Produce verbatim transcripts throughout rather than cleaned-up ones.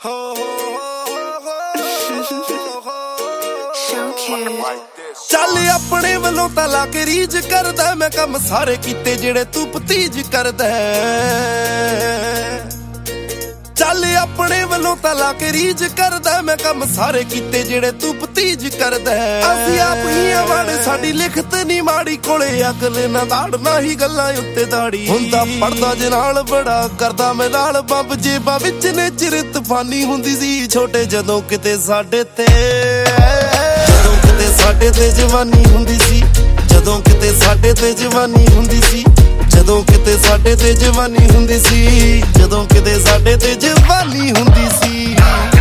ਚੱਲ ਆਪਣੇ ਵੱਲੋਂ ਤਾਂ ਲਾ ਕੇ ਰੀਝ ਕਰਦਾ ਮੈਂ ਕੰਮ ਸਾਰੇ ਕੀਤੇ ਜਿਹੜੇ ਤੂੰ ਭਤੀਜ ਕਰਦਾ। ਚੱਲ ਆਪਣੇ ਵੱਲੋਂ ਤਾਂ ਲਾ ਕੇ ਰੀਝ ਕਰਦਾ ਮੈਂ ਕੰਮ ਸਾਰੇ ਕੀਤੇ ਜਿਹੜੇ ਤੂੰ ਭਤੀਜ ਕਰਦਾ। ਅਸੀਂ ਆਪ ਹੀ ਆ ਮਾੜੇ ਸਾਡੀ ਲਿਖਤ ਨੀ ਮਾੜੀ ਕੋਲੇ ਅਕਲ ਨਾ ਦਾੜ ਨਾ ਹੀ ਗੱਲਾਂ ਉੱਤੇ ਦਾੜੀ ਹੁੰਦਾ ਪੜਦਾ ਜੇ ਨਾਲ ਬੜਾ ਕਰਦਾ ਮੈਂ ਨਾਲ ਬੰਬ ਜੇਬਾਂ ਵਿੱਚ ਨੇ ਚਿਰ ਤੂਫਾਨੀ ਹੁੰਦੀ ਸੀ ਛੋਟੇ ਜਦੋਂ ਕਿਤੇ ਸਾਡੇ ਤੇ ਜਦੋਂ ਕਿਤੇ ਸਾਡੇ ਤੇ ਜਵਾਨੀ ਹੁੰਦੀ ਸੀ ਜਦੋਂ ਕਿਤੇ ਸਾਡੇ ਤੇ ਜਵਾਨੀ ਹੁੰਦੀ ਸੀ ਜਦੋਂ ਕਿਤੇ ਸਾਡੇ ਤੇ ਜਵਾਨੀ ਹੁੰਦੀ ਸੀ ਜਦੋਂ ਕਿਤੇ ਸਾਡੇ ਤੇ ਜਵਾਨੀ ਹੁੰਦੀ ਸੀ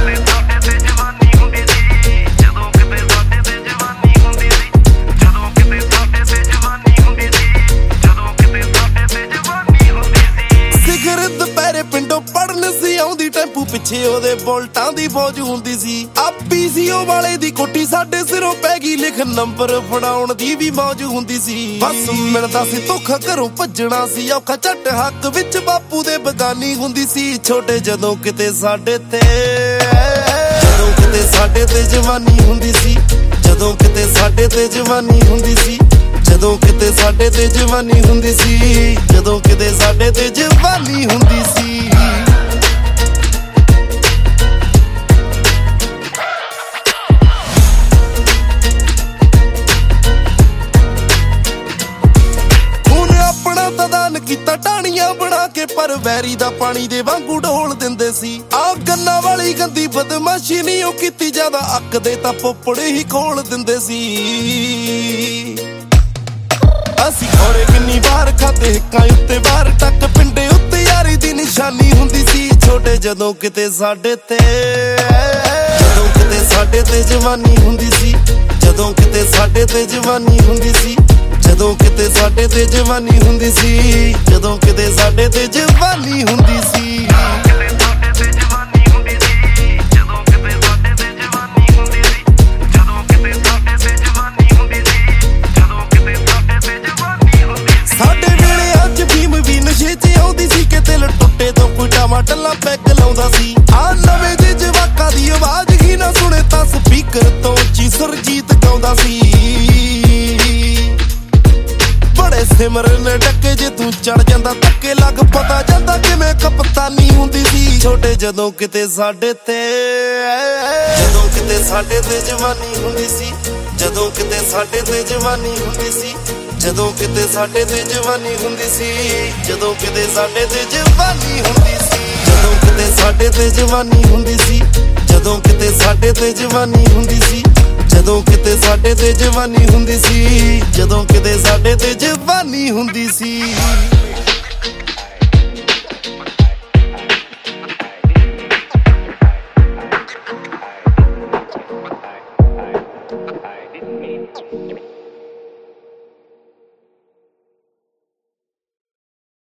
ਸਿਖਰ ਦੁਪਹਿਰੇ ਪਿੰਡੋਂ ਪੜਨ ਸੀ ਆਉਂਦੀ ਟੈਂਪੂ ਪਿੱਛੇ ਉਹਦੇ ਬੋਲਟਾਂ ਦੀ ਫੌਜ ਹੁੰਦੀ ਸੀ ਆਪੀ ਸੀ ਉਹ ਵਾਲੇ ਦੀ ਕੋਟੀ ਸਾਡੇ ਸਿਰੋਂ ਪੈ ਗਈ ਲਿਖ ਨੰਬਰ ਫੜਾਉਣ ਦੀ ਵੀ ਮੌਜ ਹੁੰਦੀ ਸੀ ਬਸ ਮਿਲਦਾ ਸੀ ਧੋਖਾ ਘਰੋਂ ਭੱਜਣਾ ਸੀ ਔਖਾ ਝੱਟ ਹੱਕ ਵਿੱਚ ਬਾਪੂ ਦੇ ਬਗਾਨੀ ਹੁੰਦੀ ਸੀ ਛੋਟੇ ਜਦੋਂ ਕਿਤੇ ਸਾਡੇ ਤੇ ਜਦੋਂ ਕਿਤੇ ਸਾਡੇ ਤੇ ਜਵਾਨੀ ਹੁੰਦੀ ਸੀ ਜਦੋਂ ਕਿਤੇ ਸਾਡੇ ਤੇ ਜਵਾਨੀ ਹੁੰਦੀ ਸੀ ਜਦੋਂ ਕਿਤੇ ਸਾਡੇ ਤੇ ਜਵਾਨੀ ਹੁੰਦੀ ਸੀ ਜਦੋਂ ਕਿਤੇ ਸਾਡੇ ਤੇ ਜਵਾਨੀ ਹੁੰਦੀ ਸੀ ਦਾਨ ਕੀਤਾ ਟਾਣੀਆਂ ਬਣਾ ਕੇ ਪਰ ਵੈਰੀ ਦਾ ਪਾਣੀ ਦੇ ਵਾਂਗੂ ਢੋਲ ਦਿੰਦੇ ਸੀ ਆ ਗੰਨਾ ਵਾਲੀ ਗੰਦੀ ਬਦਮਾਸ਼ੀ ਨਹੀਂ ਉਹ ਕੀਤੀ ਜ਼ਿਆਦਾ ਅੱਕ ਦੇ ਤਾਂ ਪੋਪੜੇ ਹੀ ਖੋਲ ਦਿੰਦੇ ਸੀ ਅਸੀਂ ਖੋਰੇ ਕਿੰਨੀ ਵਾਰ ਖਾਦੇ ਹਿੱਕਾਂ ਉੱਤੇ ਵਾਰ ਟੱਕ ਪਿੰਡੇ ਉੱਤੇ ਯਾਰੀ ਦੀ ਨਿਸ਼ਾਨੀ ਹੁੰਦੀ ਸੀ ਛੋਟੇ ਜਦੋਂ ਕਿਤੇ ਸਾਡੇ ਤੇ ਜਦੋਂ ਕਿਤੇ ਸਾਡੇ ਤੇ ਜਵਾਨੀ ਹੁੰਦੀ ਸੀ ਜਦੋਂ ਕਿਤੇ ਸਾਡੇ ਤੇ ਜਵਾਨੀ ਹੁੰਦੀ ਸੀ ਜਦੋਂ ਕਿਤੇ ਸਾਡੇ ਤੇ ਜਵਾਨੀ ਹੁੰਦੀ ਸੀ ਜਦੋਂ ਕਿਤੇ ਸਾਡੇ ਤੇ ਜਵਾਨੀ ਹੁੰਦੀ ਸੀ ਸਾਡੇ ਵੇਲੇ ਅੱਜ ਫੀਮ ਵੀ ਨਸ਼ੇ 'ਚ ਆਉਂਦੀ ਸੀ ਕਿ ਦਿਲ ਟੁੱਟੇ ਤੋਂ ਕੋਈ ਟਮਾਟਰਲਾ ਪੈਗ ਲਾਉਂਦਾ ਸੀ ਆ ਨਵੇਂ ਜਿਹੇ ਜਵਾਕਾਂ ਦੀ ਆਵਾਜ਼ ਹੀ ਨਾ ਸੁਣੇ ਤਾਂ ਸਪੀਕਰ ਤੋਂ ਉੱਚੀ ਸੁਰਜੀਤ ਗਾਉਂਦਾ ਸੀ ਬੜੇ ਸਿਮਰਨ ਡੱਕੇ ਜੇ ਤੂੰ ਚੜ ਜਾਂਦਾ ਧੱਕੇ ਲੱਗ ਪਤਾ ਜਾਂਦਾ ਕਿਵੇਂ ਕਪਤਾਨੀ ਹੁੰਦੀ ਸੀ ਛੋਟੇ ਜਦੋਂ ਕਿਤੇ ਸਾਡੇ ਤੇ ਜਦੋਂ ਕਿਤੇ ਸਾਡੇ ਤੇ ਜਵਾਨੀ ਹੁੰਦੀ ਸੀ ਜਦੋਂ ਕਿਤੇ ਸਾਡੇ ਤੇ ਜਵਾਨੀ ਹੁੰਦੀ ਸੀ ਜਦੋਂ ਕਿਤੇ ਸਾਡੇ ਤੇ ਜਵਾਨੀ ਹੁੰਦੀ ਸੀ ਜਦੋਂ ਕਿਤੇ ਸਾਡੇ ਤੇ ਜਵਾਨੀ ਹੁੰਦੀ ਸੀ ਜਦੋਂ ਕਿਤੇ ਸਾਡੇ ਤੇ ਜਵਾਨੀ ਹੁੰਦੀ ਸੀ ਜਦੋਂ ਕਿਤੇ ਸਾਡੇ ਤੇ ਜਵਾਨੀ ਹੁੰਦੀ ਸੀ ਜਦੋਂ ਕਿਤੇ ਸਾਡੇ ਤੇ ਜਵਾਨੀ ਹੁੰਦੀ ਸੀ ਜਦੋਂ ਕਿਤੇ ਸਾਡੇ ਤੇ ਜਵਾਨੀ ਹੁੰਦੀ ਸੀ।